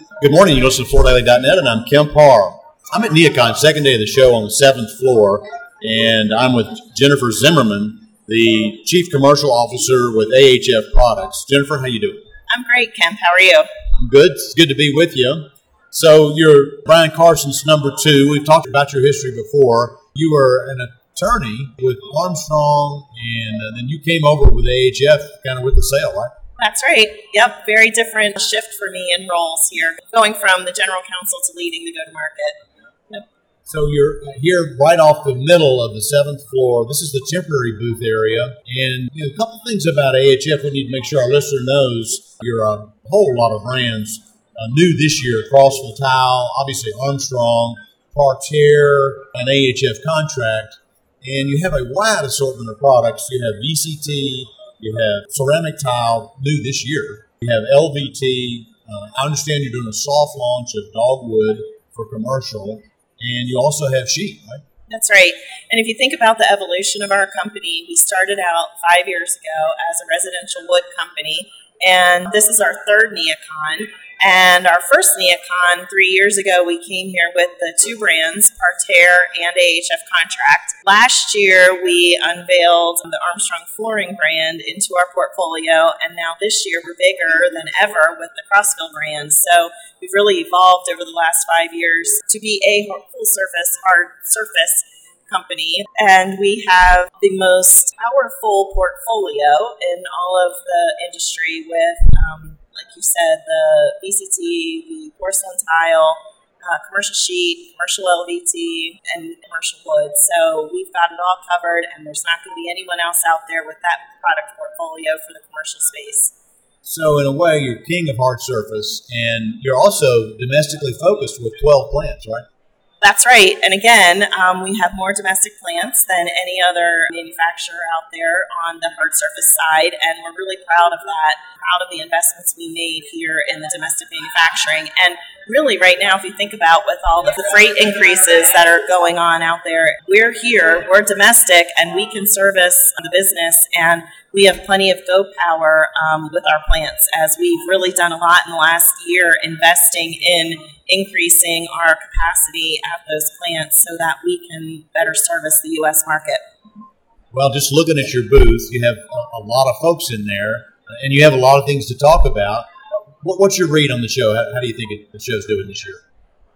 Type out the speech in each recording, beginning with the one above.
Good morning. You listen to FloorDaily.net, and I'm Kemp Harr. I'm at NeoCon, second day of the show on the 7th floor, and I'm with Jennifer Zimmerman, the Chief Commercial Officer with AHF Products. Jennifer, how you doing? I'm great, Kemp. How are you? I'm good. It's good to be with you. So you're Brian Carson's number 2. We've talked about your history before. You were an attorney with Armstrong, and then you came over with AHF kind of with the sale, right? That's right. Yep. Very different shift for me in roles here, going from the general counsel to leading the go-to-market. Yep. So you're here right off the middle of the 7th floor. This is the temporary booth area. And a couple things about AHF we need to make sure our listener knows. You're a whole lot of brands new this year. Crossville Tile, obviously Armstrong, Parterre, an AHF contract. And you have a wide assortment of products. You have VCT, you have ceramic tile new this year. You have LVT. I understand you're doing a soft launch of dogwood for commercial. And you also have sheet, right? That's right. And if you think about the evolution of our company, we started out 5 years ago as a residential wood company. And this is our third NeoCon. And our first NeoCon 3 years ago, we came here with the 2 brands, Parterre and AHF Contract. Last year, we unveiled the Armstrong Flooring brand into our portfolio, and now this year we're bigger than ever with the Crossville brand. So we've really evolved over the last 5 years to be a full-service, hard surface company, and we have the most powerful portfolio in all of the industry with like you said, the VCT, the porcelain tile, commercial sheet, commercial LVT, and commercial wood. So we've got it all covered, and there's not going to be anyone else out there with that product portfolio for the commercial space. So in a way, you're king of hard surface, and you're also domestically focused with 12 plants, right? That's right. And again, we have more domestic plants than any other manufacturer out there on the hard surface side, and we're really proud of that, proud of the investments we made here in the domestic manufacturing. And really right now, if you think about with all the freight increases that are going on out there, we're here, we're domestic, and we can service the business, and we have plenty of go power with our plants, as we've really done a lot in the last year investing in increasing our capacity at those plants so that we can better service the U.S. market. Well, just looking at your booth, you have a lot of folks in there, and you have a lot of things to talk about. What's your read on the show? How do you think the show's doing this year?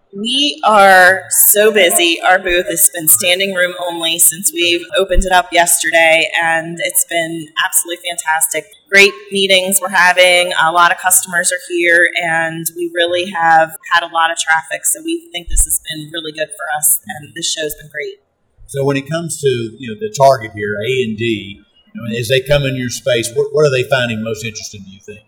We are so busy. Our booth has been standing room only since we've opened it up yesterday, and it's been absolutely fantastic. Great meetings we're having. A lot of customers are here, and we really have had a lot of traffic, so we think this has been really good for us, and this show's been great. So when it comes to the target here, A&D, as they come in your space, what are they finding most interesting, do you think?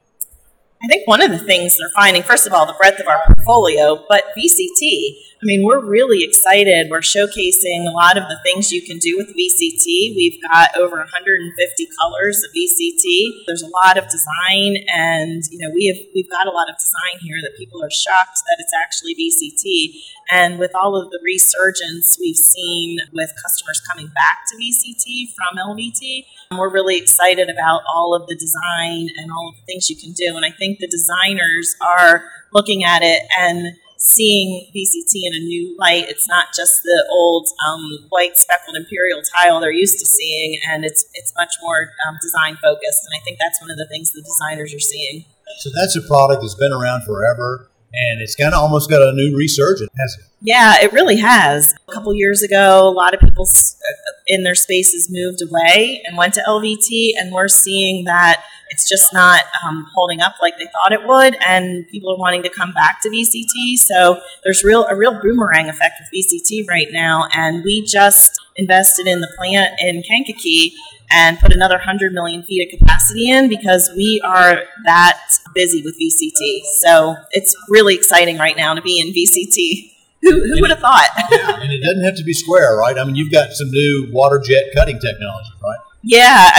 I think one of the things they're finding, first of all, the breadth of our portfolio, but VCT, we're really excited. We're showcasing a lot of the things you can do with VCT. We've got over 150 colors of VCT. There's a lot of design, and we've got a lot of design here that people are shocked that it's actually VCT. And with all of the resurgence we've seen with customers coming back to VCT from LVT, we're really excited about all of the design and all of the things you can do. And I think the designers are looking at it and seeing VCT in a new light. It's not just the old white speckled imperial tile they're used to seeing, and it's much more design focused. And I think that's one of the things the designers are seeing. So that's a product that's been around forever, and it's kind of almost got a new resurgence, hasn't it? Yeah, it really has. A couple years ago, a lot of people in their spaces moved away and went to LVT, and we're seeing that it's just not holding up like they thought it would, and people are wanting to come back to VCT. So there's a real boomerang effect with VCT right now, and we just invested in the plant in Kankakee and put another 100 million feet of capacity in because we are that busy with VCT. So it's really exciting right now to be in VCT. Who would have thought? Yeah, and it doesn't have to be square, right? You've got some new water jet cutting technology, right? Yeah,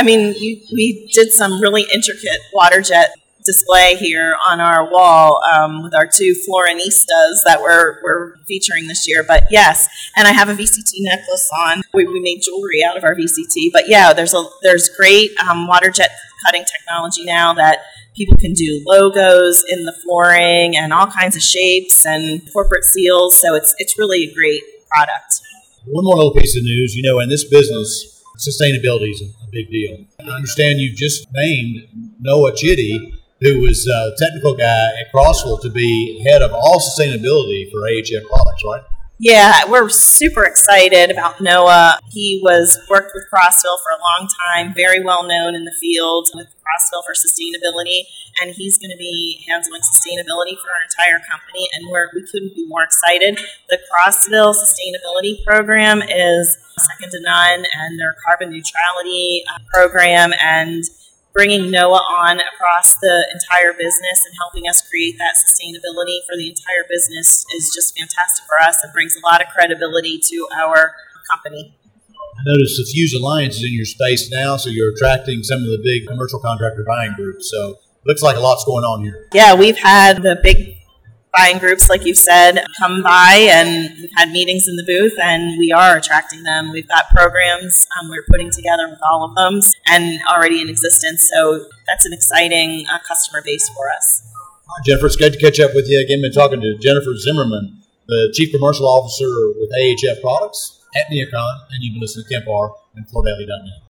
we did some really intricate water jet display here on our wall with our 2 Floranistas that we're featuring this year. But yes, and I have a VCT necklace on. We made jewelry out of our VCT. But yeah, there's great water jet cutting technology now that People can do logos in the flooring and all kinds of shapes and corporate seals. So it's really a great product. One more little piece of news, in this business, sustainability is a big deal. I understand you've just named Noah Chitty, who was a technical guy at Crossville, to be head of all sustainability for AHF products, right? Yeah, we're super excited about Noah. He worked with Crossville for a long time, very well known in the field with Crossville for sustainability, and he's going to be handling sustainability for our entire company, and we couldn't be more excited. The Crossville Sustainability Program is second to none, and their carbon neutrality program, and bringing Noah on across the entire business and helping us create that sustainability for the entire business is just fantastic for us. It brings a lot of credibility to our company. I noticed a Fuse Alliance is in your space now, so you're attracting some of the big commercial contractor buying groups. So looks like a lot's going on here. Yeah, we've had the big buying groups, like you said, come by, and we've had meetings in the booth, and we are attracting them. We've got programs we're putting together with all of them and already in existence, so that's an exciting customer base for us. All right, Jennifer, it's good to catch up with you again. Been talking to Jennifer Zimmerman, the Chief Commercial Officer with AHF Products at NeoCon, and you've been listening to Kemp R and FloorDaily.net.